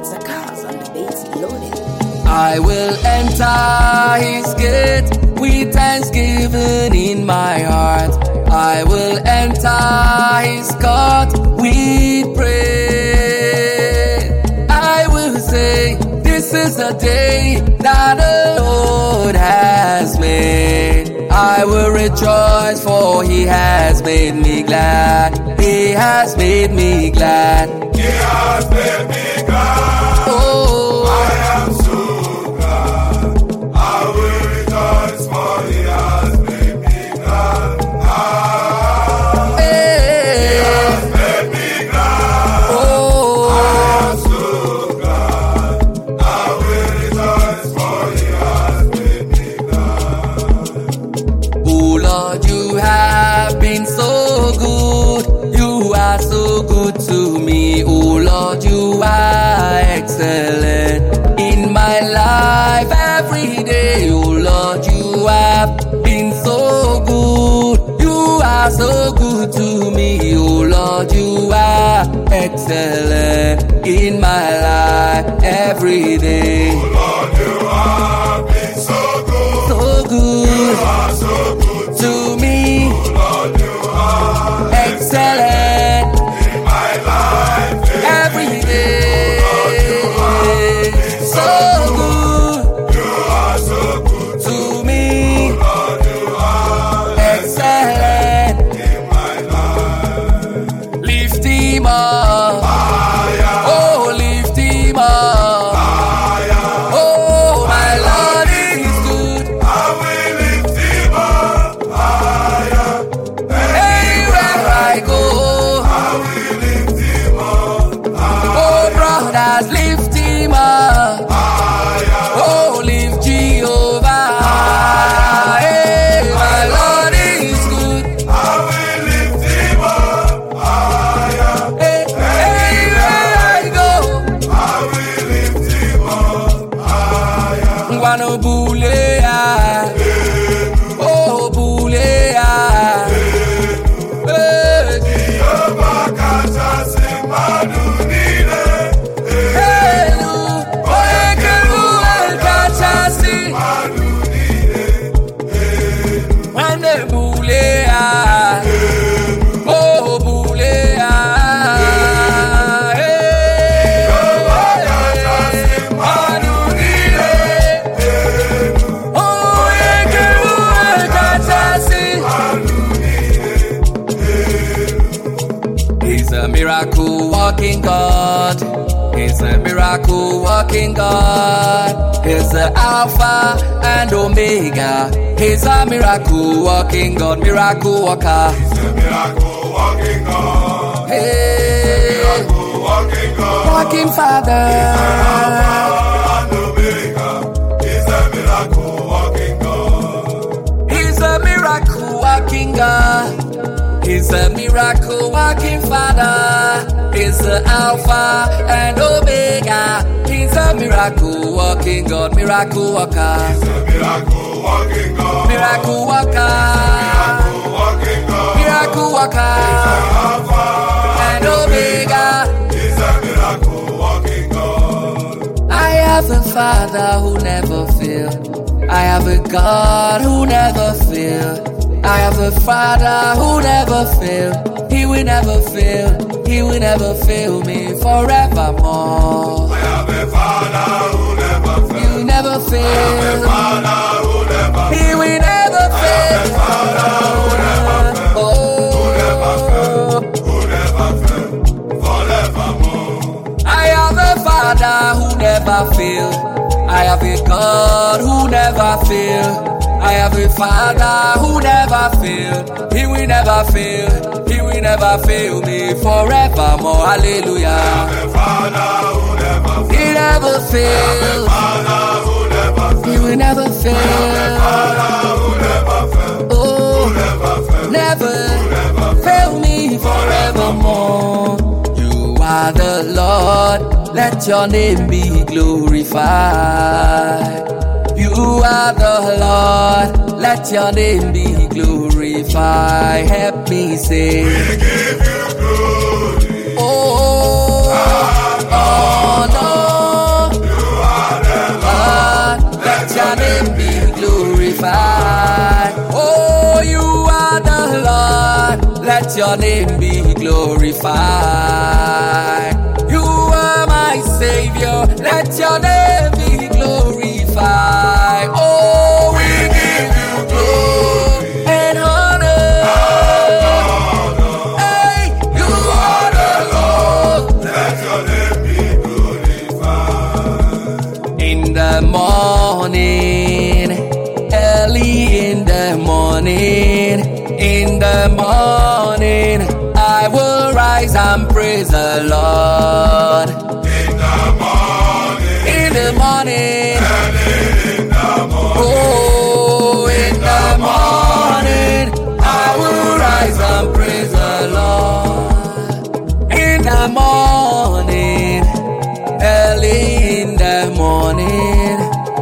It's a cause on the beats loaded. I will enter his gate with thanksgiving in my heart. I will enter his court with praise. I will say, this is a day that the Lord has made. I will rejoice, for he has made me glad. He has made me glad. He has made me glad. Oh, I am so glad. I will rejoice, for he has made me glad. hey. He has made me glad. Oh, I am so glad. I will rejoice, for he has made me glad. oh Lord, you have been so good. You are so good to me. Oh Lord, you are excellent in my life every day. Oh Lord, you have been so good. You are so good to me. Oh Lord, you are excellent in my life every day. Lord, you have been so good. So good You are so good to me. Lord, you are Excellent in my life. every day. So good You are so good to me. Lord, you are Excellent. in my life. Lift him up. Oh, lift him up. Oh, my Lord is good. I will lift him up higher. Anywhere I go. I will lift him up Oh, brothers, lift him up. higher. Oh, lift Jehovah. Hey, my Lord is good. I will lift him up higher. Hey, anywhere I go. I will lift him up higher. Wano bulea. Oh, bulea. Hey, Jehovah kachasị mmadụ niile. elu, onye kere ụwa kachasị. Mmadụ niile. Nwanne bulea. Oh, bulea. Hey, Kachasị mmadụ niile. onye kere ụwa kachasị. He's a miracle walking God. He's a miracle walking God. He's the Alpha and Omega. He's a miracle walking God, miracle walker. He's a miracle walking God. Hey, Miracle walking God. walking Father. And Omega. He's a miracle walking God. He's a miracle walking God. He's a miracle walking Father. He's the Alpha and Omega. He's a miracle walking God, miracle walker. He's a miracle walking God. Miracle walker, Miracle walking God. miracle walker, Alpha and Omega. He's a miracle walking God. I have a Father who never fails. I have a God who never fails. I have a Father who never fails. He will never fail. He will never fail me forevermore. I have a Father who never He fails. will never fail. Father who never He will never fail. Oh. who never fails. Forevermore. I have a Father who never fails. I have a God who never fails. I have a Father who never fails. He will never fail. He will never fail me forevermore. Hallelujah. A Father who never fails. He never fails. Father who never fails. He will never fail. Father who never fails. Oh, Never fails. never fail me forevermore. You are the Lord, let your name be glorified. You are the Lord, let your name be glorified. Help me say, We give you glory. oh, oh, no. let your name be glorified. You are my Savior, let your name be glorified. Oh, we give you glory and honor. Hey, you are the Lord. Let your name be glorified. In the morning, early in the morning, I will rise and praise the Lord. In the morning, oh, in the morning, I will rise and praise the Lord. In the morning, early in the morning,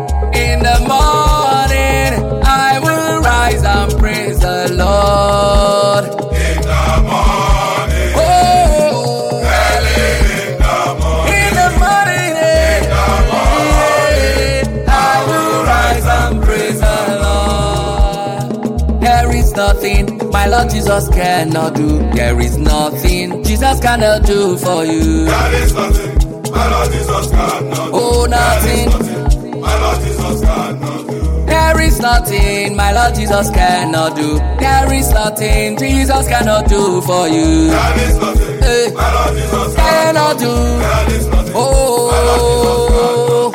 I will rise and praise the Lord. in the morning, Oh, early in the morning, in the morning, I will rise and praise the Lord. There is nothing my Lord Jesus cannot do. There is nothing Jesus cannot do for you. there is nothing my Lord Jesus cannot do. Oh, nothing. My Lord Jesus cannot do. There is nothing my Lord Jesus cannot do. There is nothing Jesus cannot do for you. There is nothing Hey, my Lord Jesus cannot do. There is nothing Oh,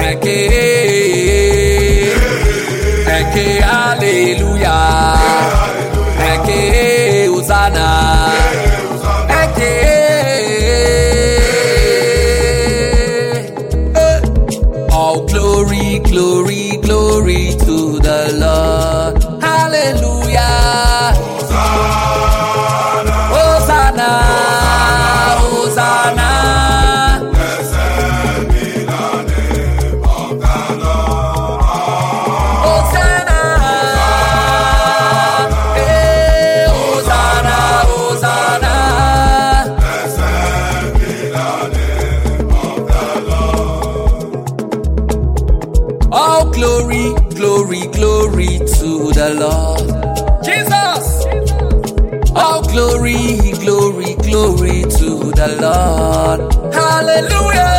Eke, hallelujah. Eke, Hosanna. Eke, all glory, glory, glory to the Lord. Hallelujah. Hosanna, Hosanna. Blessed be the name of the Lord. Hosanna, eh, Hosanna, Hosanna. Blessed be the name of the Lord. All glory, glory, glory to the Lord. Jesus. All glory, glory, glory to the Lord. Hallelujah.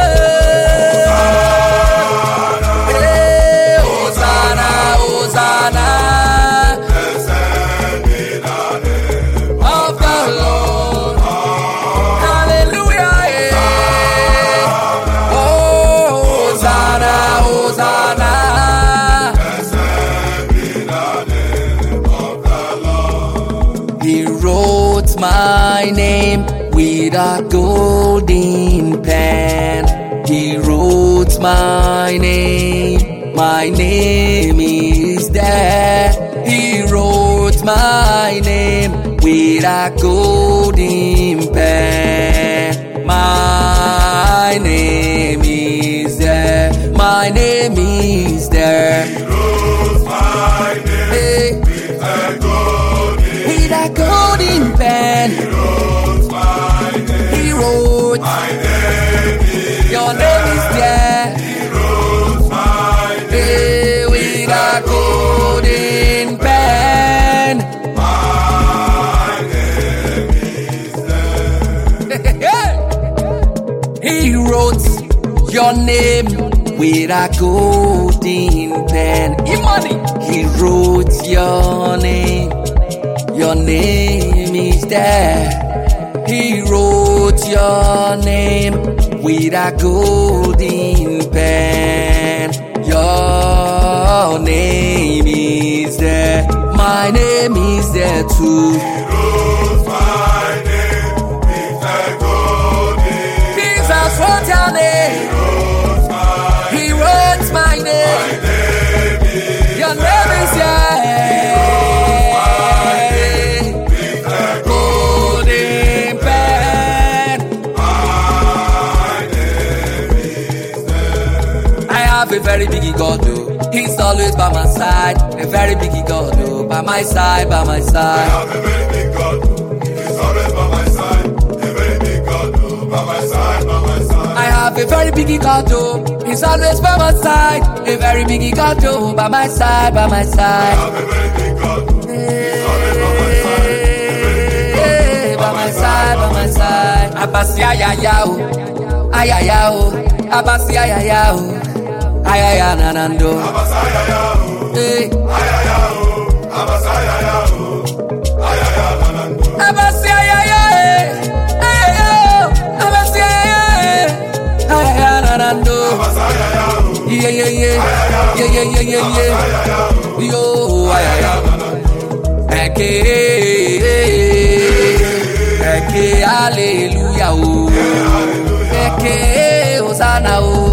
Eh, Hosanna, Hosanna. Blessed be the name Of the Lord. Hallelujah. Yeah. Oh, Hosanna, Hosanna. Blessed be the name of the Lord. He wrote my name with a golden pen. He wrote my name is there. He wrote my name with a golden pen. My name is there. My name is there. Wrote my name Hey, with a golden. with a golden pen. Wrote my name. He wrote, My name is. your name is there. Wrote my name. Hey, with a golden pen. My name is there. He wrote your name with a golden pen. Imani. He wrote your name. Your name is there. He wrote your name with a golden pen. Your name is there. My name is there too. Wrote my name with a golden. Jesus wrote your name. Wrote my He wrote my name. name is. Your name is there. With a Golden pen. my name is there. I have a very big God, though. He's always by my side. A very big God, though. By my side, by my I side. have a very big God. He's always by my side. A very big God. By my side, by my side. I have a very big God, though. He's always by my side. A very big God, though. By my side, by my I side. have a very big God. He's always by my side. A very big God. abasi ayaya o, ayaya o, abasi ayaya o, ayaya nanando. Abasi ayaya o, hey, ayaya o, abasi ayaya o, ayaya nanando. abasi ayaya, ayaya o, abasi ayaya, ayaya nanando. Abasi ayaya o, Yeah, yeah, yeah, yeah, yeah, yeah, yeah, yeah. Yo, ayaya nanando. Eke, hallelujah, oh. Eke, hosanna, oh.